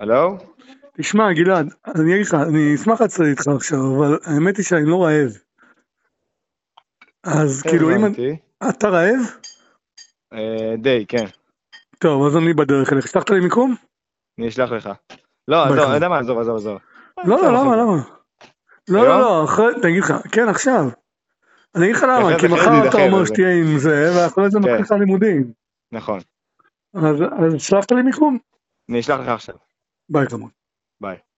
הלו? תשמע, גלעד, אני אגיד לך, אני אשמח לצאת איתך עכשיו, אבל האמת היא שאני לא רעב. אז כאילו, אם הבנתי. אתה רעב? די, כן. טוב, אז אני בדרך אליך. שלחת לי מיקום? אני אשלח לך. לא, ביי עזוב, חמוד. יודע מה, עזוב. לא, עכשיו למה, וחצי. למה? היום? לא, אני אגיד לך, כן, עכשיו. אני אגיד לך כי למה, אחרי זה כי חייב מחר אתה להידחף אומר על זה. שתהיה עם זה, ואחרי זה מתחיל כן, לך לימודים. נכון. אז שלחת לי מיקום? אני אשלח לך עכשיו. ביי חמוד. ביי.